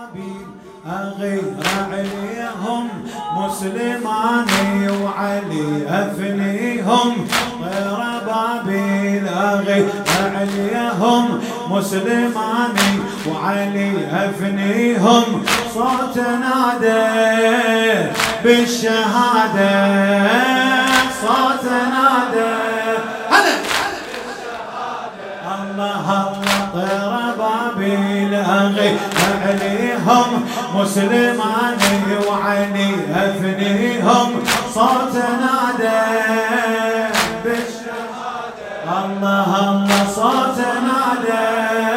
أغير عليهم مسلماني وعلي أفنيهم غير بابيل. أغير عليهم مسلماني وعلي أفنيهم صوت نادى بالشهادة صوت نادى الله الله غير بابيل. أغير عليهم مسلماني وعلي أفنيهم صوت نادى بالشهادة الله الله صوت نادى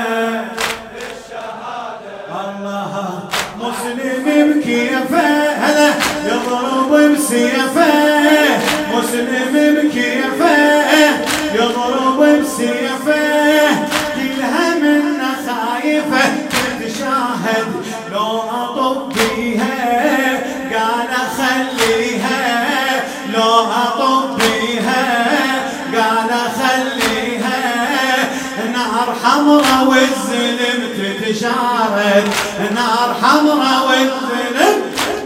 بالشهادة الله. مسلم بكيفه هلا يضرب بسيفه مسلم بكيفه يضرب بسيفه كلها منا خايفه تتشاهد لو اطب بيها قال خليها لو اطب بيها قال خليها. نار حمرا والزلم تتشارد نار حمرا والزلم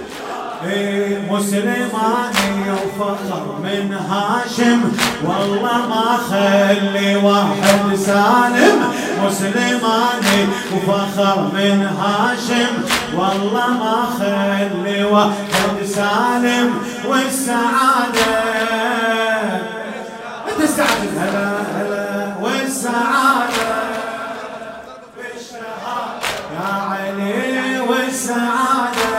مسلماني وفخر من هاشم والله ما خلي واحد سالم. مسلماني وفخر من هاشم والله ما خلي واحد سالم. والسعادة انت السعادة هلا هلا والسعادة بالشهادة يا علي والسعادة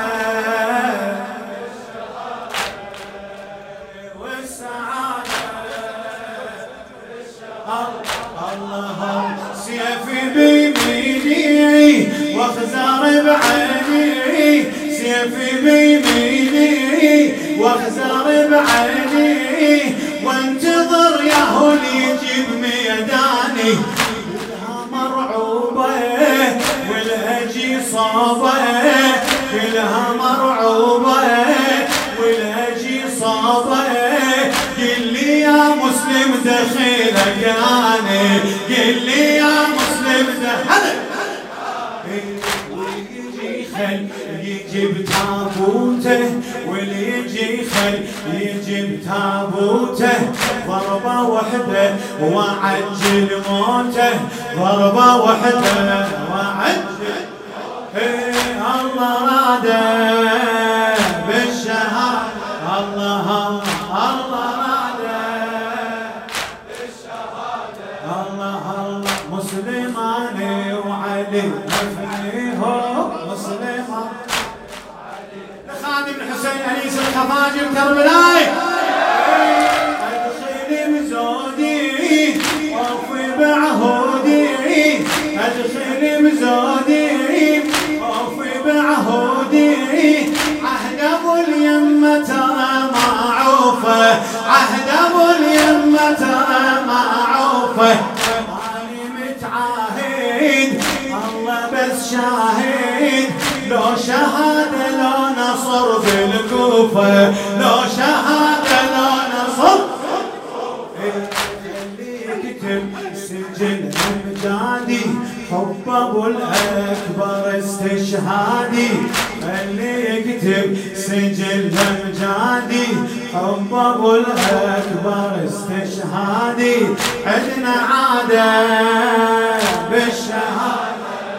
الله. سيفي بيميني واخزر بعيني سيفي بيميني واخزر بعيني وانتظر يا هو يجيب ميداني. كلها مرعوبة والهجي صابة كلها مرعوبة والهجي صابة. قل لي يا مسلم دخيلك اني قل لي يا مسلم دخيلك ويجي خل يجيب تابوته واللي يجي خل يجيب تابوته ضربة وحدة وعجل موته ضربة وحدة وعجل الله راده بالشهادة الله الله مسلماني وعلي أفنيهم مسلمان. خادم الحسين أنيس الخفاجي الكربلاي أدخلي بزودي وفي بعهودي أدخلي بزودي وفي بعهودي. عهد أبو اليمة ترى معوفة عهد أبو اليمة ترى معوفة. الله بس شاهد لو شهادة لو نصر بالكوفة لو شهادة لو نصر. اللي يكتب سجل امجادي حب ابو الاكبر استشهادي. اللي يكتب سجل امجادي حب ابو الاكبر استشهادي. عندنا عادة بالشهادة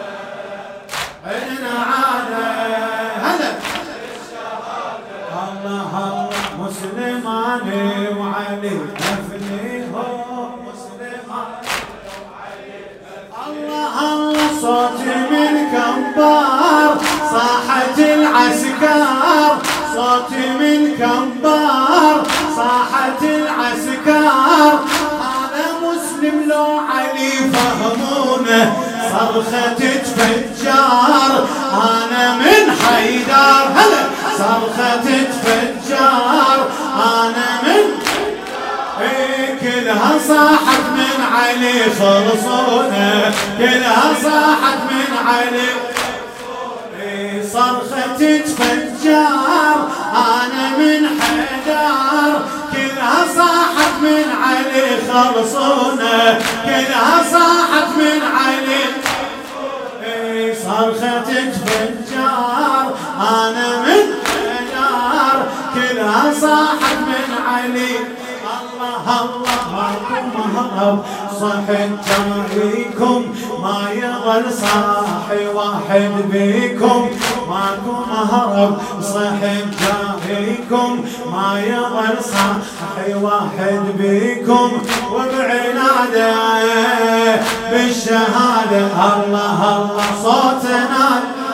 عندنا عادة هلا بالشهادة الله الله. مسلماني وعلي أفنيهم مسلماني وعلي الله الله. صوتي من كنبار صاحت العسكر صوتي من كنبار صاحت العسكر. هذا مسلم لو علي فهمونه صرخة تفجار. أنا من حيدر هلا صرخة تفجار أنا من كلها صاحت من علي خلصونا كلها صاحت من علي صرخة تفجار. أنا من حيدر كلها صاحت من علي خلصونا كلها صاحت من علي صرختك فجار انا من نار كلها صاحت من علي. الله الله ماكو مهرب صحن جاريكم ما يظل صاحي واحد بيكم ماكو مهرب صحن جاريكم ما يظل صاحي واحد بيكم وبعناده بالشهاده. الله الله صوتنا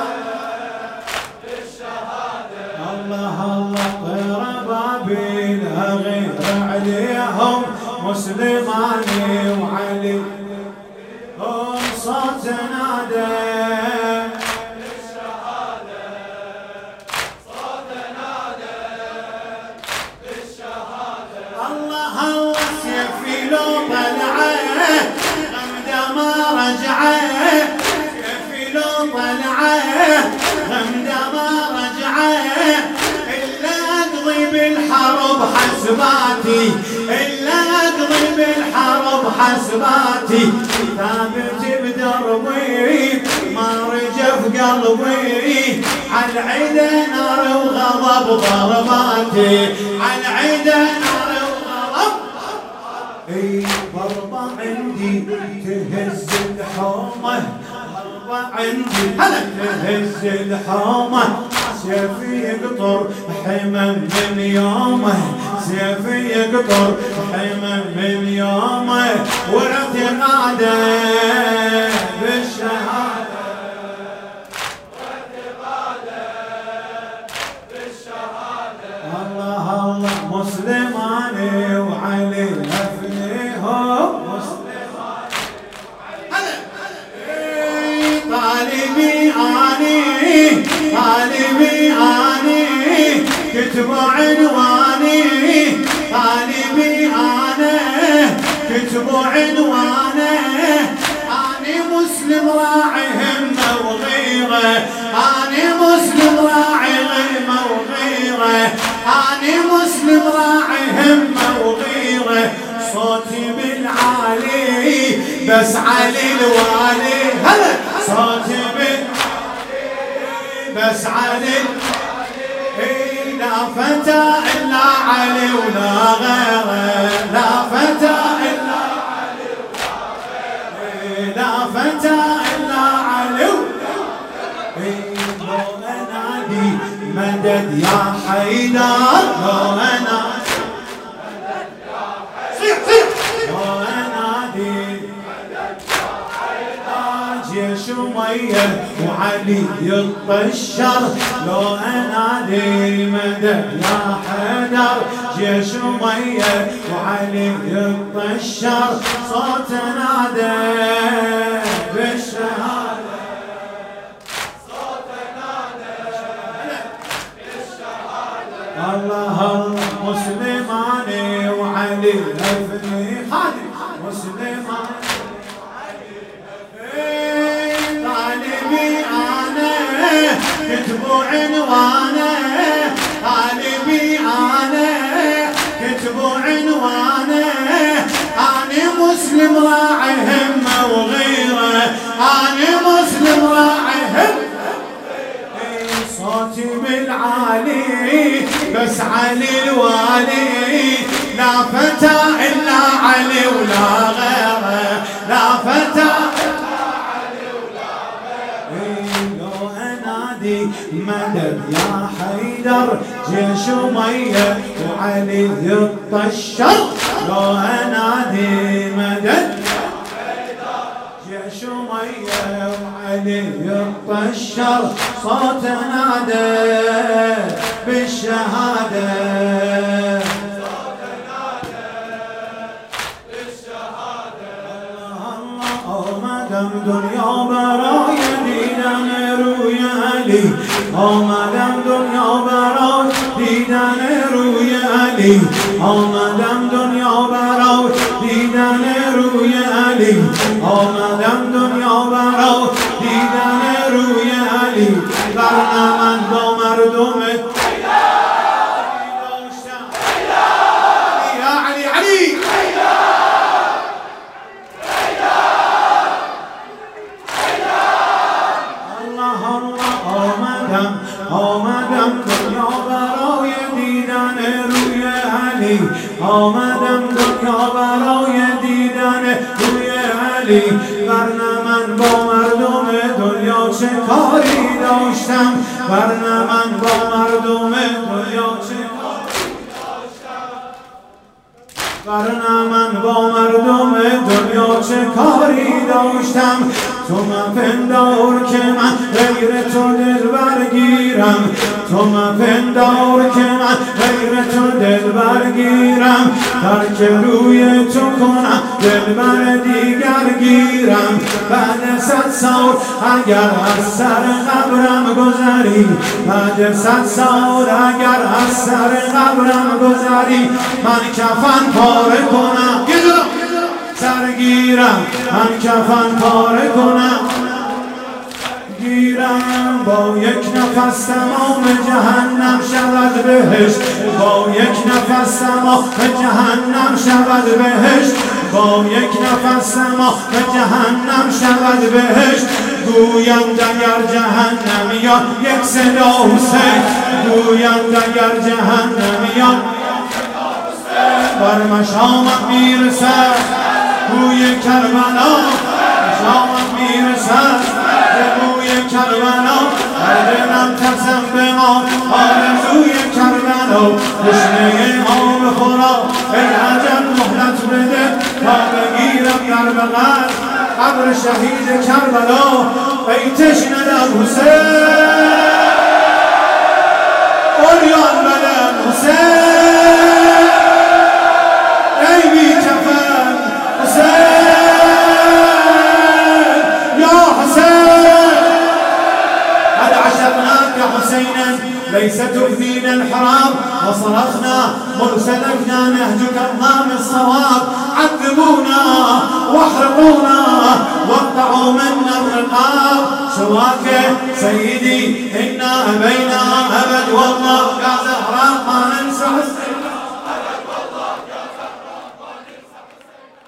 بالشهاده. الله الله غير بابيل غير عليهم مسلماني وعلي هم صوت نادى بالشهادة. صوت نادى بالشهادة. الله الله سيفي لو طلعه غمده ما رجعه سيفي لو طلعه غمده ما رجعه إلا أقضي بالحرب حسباتي إلا أقضي بالحرب حسباتي ثابت بدربي ما رجف قلبي عالعيده نار وغضب ضرباتي عالعيده نار وغضب. اي ضربة عندي تهز الحومة ضربة عندي هلا تهز الحومة سيفي يقطر حمم من يومه سيفي يقطر حمم من يومه واعتقاده بالشهاده. واعتقاده بالشهاده. الله الله مسلماني وعلي افنيهم مسلماني وعلي طالبي اني طالبي اني كتب عنواني طالبي انا كتب عنواني اني مسلم راعي همه وغيره اني مسلم راعي همه وغيره اني مسلم راعي همه وغيره صوتي بالعالي بس علي الوالي هلا صوتي بس علي لا فتى إلا علي ولا غيره لا فتى إلا علي ولا غيره لا فتى إلا علي ولا غيره. لو أنادي مدد يا حيدر لو أنادي مدد يا حيدر لو أنادي جيش أمية وعلي يطشر لو أنادي مدد يا حيدر جيش أمية وعلي يطشر صوت نادى بالشهادة. صوت نادى بالشهادة. الله الله مسلماني وعلي أفني خادم مسلماني طالبي انا كتبوا عنوانه طالبي انا كتبوا عنوانه اني مسلم راعي همه وغيره اني مسلم راعي همه صوتي بالعالي بس علي الوالي لا فتى الا علي ولا غيره لا فتى مدد يا حيدر جيش أمية وعلي يطشر لو أنادي مدد يا حيدر جيش أمية وعلي يطشر صوت نادى بالشهادة. صوت نادى بالشهادة. الله الله ما دام دنيا وبرايا دينا ما دام دنيا وبراو ديدان روي علي ما دام دنيا وبراو ديدان روي علي ما دام دنيا وبراو ديدان روي علي برنامج دو مردم يا علي علي آمدم دنیا برای دیدن روی علی آمدم دنیا برای دیدن روی علی ورنه من با مردم دنیا چه کاری داشتم ورنه من با مردم دنیا چه ورنه من با مردم دنیا چه کاری داشتم تو مپندار که من غیر تو دل برگیرم تو مپندار که من غیر تو دل برگیرم ترک روی تو کنم دل بر دیگر گیرم بعد 100 سال اگر از سر قبرم گذری بعد 100 سال اگر از سر قبرم گذری من کفن پاره کنم سرگیرم من کفن پاره کنم گیرم با یک نفس تمام جهنم شود بهشت با یک نفس تمام جهنم شود بهشت با یک نفس تمام جهنم شود بهشت گویند اگر جهنمیان یک صدا حسین گویند اگر جهنمیان بر مشامت میرسد بوی کربلا مشامت میرسد بوی کربلا در دلم ترسم بمان آرزوی کربلا تشنه آب خورا ای عجب مهلت بده تا بگیرم در بغل قبر شهید کربلا ای تشنه لب حسین قریان بلد حسین ای بی کفن حسین یا حسین قد عشقناك حسينا ليس تؤذينا الحرام وصرخنا مرسلكنا نهجك الظام الصواب عذبونا واحرقونا واقطعوا منا الرقاب سواك سيدي إنا أبينا أبد والله